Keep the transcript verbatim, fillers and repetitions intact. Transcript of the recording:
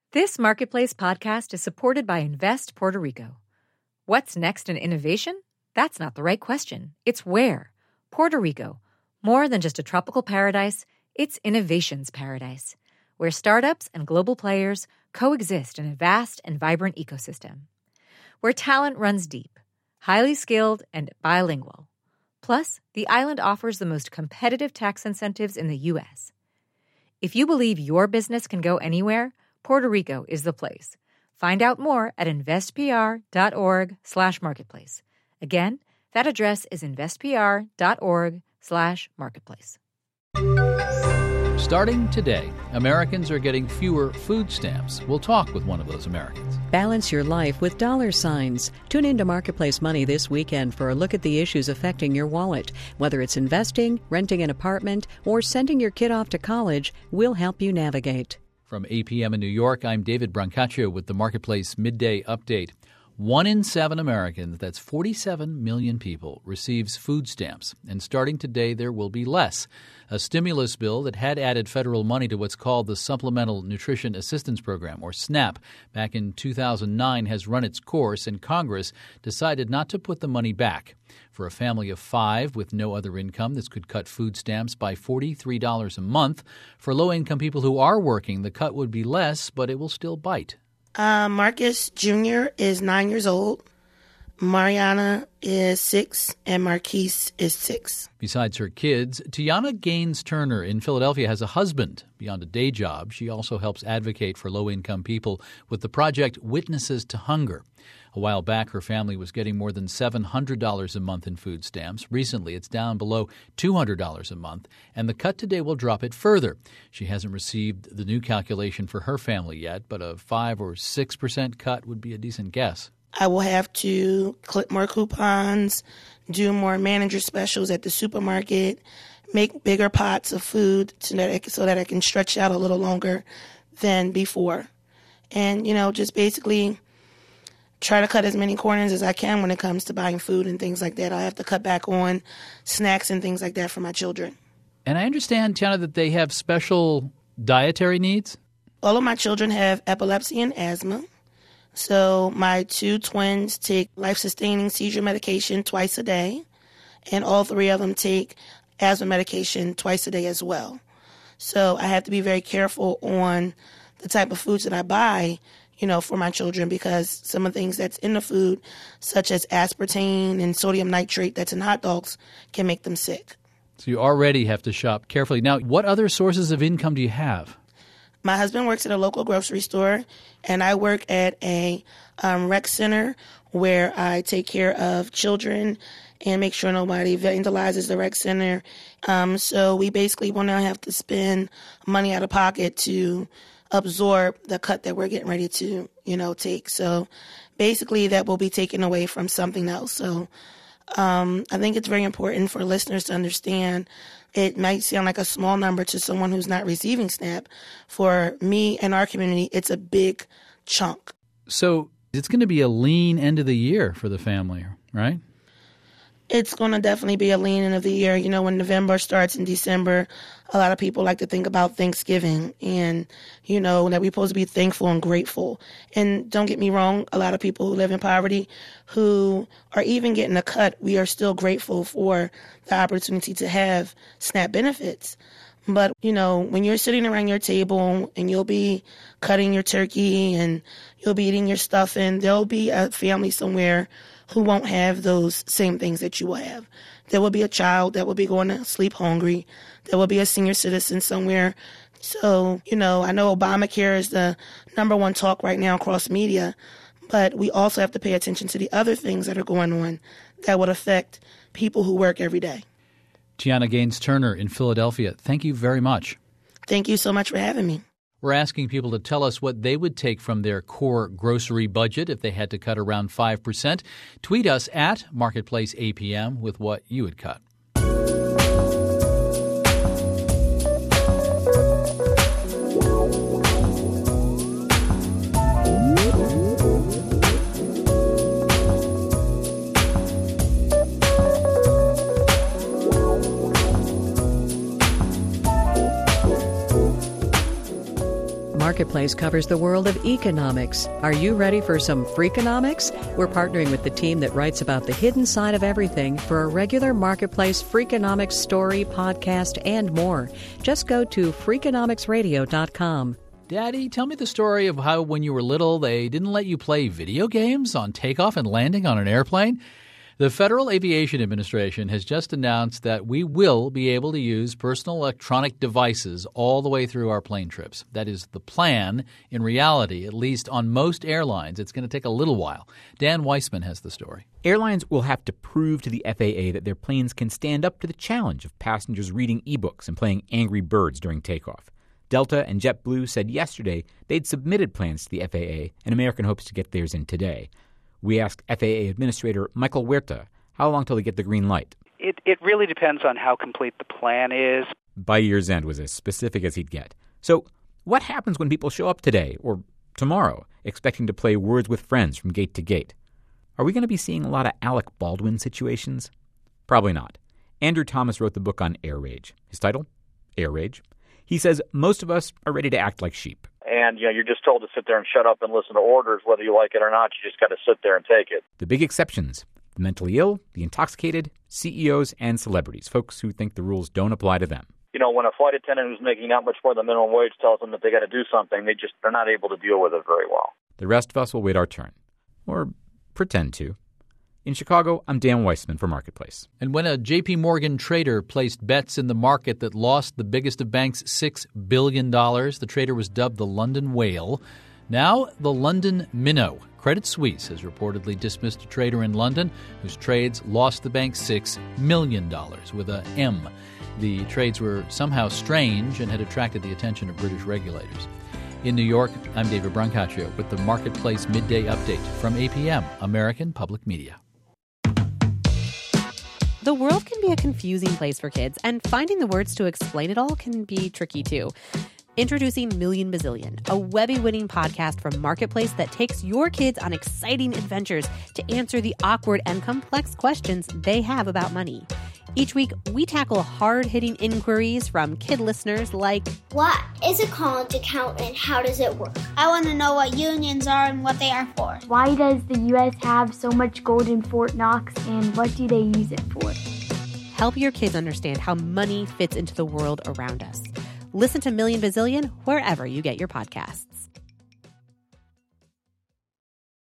This Marketplace podcast is supported by Invest Puerto Rico. What's next in innovation? That's not the right question. It's where. Puerto Rico. More than just a tropical paradise, it's innovation's paradise, where startups and global players coexist in a vast and vibrant ecosystem. Where talent runs deep, highly skilled, and bilingual. Plus, the island offers the most competitive tax incentives in the U S. If you believe your business can go anywhere, Puerto Rico is the place. Find out more at investpr.org slash marketplace. Again, that address is investpr.org slash marketplace. Starting today, Americans are getting fewer food stamps. We'll talk with one of those Americans. Balance your life with dollar signs. Tune into Marketplace Money this weekend for a look at the issues affecting your wallet. Whether it's investing, renting an apartment, or sending your kid off to college, we'll help you navigate. From A P M in New York, I'm David Brancaccio with the Marketplace Midday Update. One in seven Americans, that's forty-seven million people, receives food stamps. And starting today, there will be less. A stimulus bill that had added federal money to what's called the Supplemental Nutrition Assistance Program, or SNAP, back in two thousand nine has run its course, and Congress decided not to put the money back. For a family of five with no other income, this could cut food stamps by forty-three dollars a month. For low-income people who are working, the cut would be less, but it will still bite. Uh, Marcus Junior is nine years old. Mariana is six, and Marquise is six. Besides her kids, Tiana Gaines Turner in Philadelphia has a husband. Beyond a day job, she also helps advocate for low-income people with the project Witnesses to Hunger. A while back, her family was getting more than seven hundred dollars a month in food stamps. Recently, it's down below two hundred dollars a month, and the cut today will drop it further. She hasn't received the new calculation for her family yet, but a five or six percent cut would be a decent guess. I will have to clip more coupons, do more manager specials at the supermarket, make bigger pots of food so that I, so that I can stretch out a little longer than before. And, you know, just basically try to cut as many corners as I can when it comes to buying food and things like that. I have to cut back on snacks and things like that for my children. And I understand, Tiana, that they have special dietary needs? All of my children have epilepsy and asthma. So my two twins take life-sustaining seizure medication twice a day, and all three of them take asthma medication twice a day as well. So I have to be very careful on the type of foods that I buy, you know, for my children, because some of the things that's in the food, such as aspartame and sodium nitrate that's in hot dogs, can make them sick. So you already have to shop carefully. Now, what other sources of income do you have? My husband works at a local grocery store, and I work at a um, rec center where I take care of children and make sure nobody vandalizes the rec center. Um, so we basically will not have to spend money out of pocket to absorb the cut that we're getting ready to, you know, take. So basically that will be taken away from something else. So um, I think it's very important for listeners to understand. It might sound like a small number to someone who's not receiving SNAP. For me and our community, it's a big chunk. So it's going to be a lean end of the year for the family, right? It's going to definitely be a lean end of the year. You know, when November starts in December, a lot of people like to think about Thanksgiving and, you know, that we're supposed to be thankful and grateful. And don't get me wrong, a lot of people who live in poverty who are even getting a cut, we are still grateful for the opportunity to have SNAP benefits. But, you know, when you're sitting around your table and you'll be cutting your turkey and you'll be eating your stuffing, there'll be a family somewhere who won't have those same things that you will have. There will be a child that will be going to sleep hungry. There will be a senior citizen somewhere. So, you know, I know Obamacare is the number one talk right now across media, but we also have to pay attention to the other things that are going on that would affect people who work every day. Tiana Gaines Turner in Philadelphia, thank you very much. Thank you so much for having me. We're asking people to tell us what they would take from their core grocery budget if they had to cut around five percent. Tweet us at Marketplace A P M with what you would cut. Marketplace Marketplace covers the world of economics. Are you ready for some Freakonomics? We're partnering with the team that writes about the hidden side of everything for a regular Marketplace Freakonomics story, podcast, and more. Just go to freakonomics radio dot com. Daddy, tell me the story of how when you were little they didn't let you play video games on takeoff and landing on an airplane. The Federal Aviation Administration has just announced that we will be able to use personal electronic devices all the way through our plane trips. That is the plan. In reality, at least on most airlines, it's going to take a little while. Dan Weissman has the story. Airlines will have to prove to the F A A that their planes can stand up to the challenge of passengers reading ebooks and playing Angry Birds during takeoff. Delta and JetBlue said yesterday they'd submitted plans to the F A A, and American hopes to get theirs in today. We asked F A A Administrator Michael Huerta how long till they get the green light. It it really depends on how complete the plan is. By year's end was as specific as he'd get. So what happens when people show up today or tomorrow expecting to play Words with Friends from gate to gate? Are we going to be seeing a lot of Alec Baldwin situations? Probably not. Andrew Thomas wrote the book on air rage. His title? Air Rage. He says most of us are ready to act like sheep. And, you know, you're just told to sit there and shut up and listen to orders, whether you like it or not. You just got to sit there and take it. The big exceptions, the mentally ill, the intoxicated, C E Os, and celebrities, folks who think the rules don't apply to them. You know, when a flight attendant who's making not much more than minimum wage tells them that they got to do something, they just, they're not able to deal with it very well. The rest of us will wait our turn. Or pretend to. In Chicago, I'm Dan Weissman for Marketplace. And when a J P. Morgan trader placed bets in the market that lost the biggest of banks six billion dollars, the trader was dubbed the London Whale. Now the London Minnow. Credit Suisse has reportedly dismissed a trader in London whose trades lost the bank six million dollars with a M. The trades were somehow strange and had attracted the attention of British regulators. In New York, I'm David Brancaccio with the Marketplace Midday Update from A P M, American Public Media. The world can be a confusing place for kids, and finding the words to explain it all can be tricky, too. Introducing Million Bazillion, a Webby-winning podcast from Marketplace that takes your kids on exciting adventures to answer the awkward and complex questions they have about money. Each week, we tackle hard-hitting inquiries from kid listeners like, what is a college account and how does it work? I want to know what unions are and what they are for. Why does the U S have so much gold in Fort Knox and what do they use it for? Help your kids understand how money fits into the world around us. Listen to Million Bazillion wherever you get your podcasts.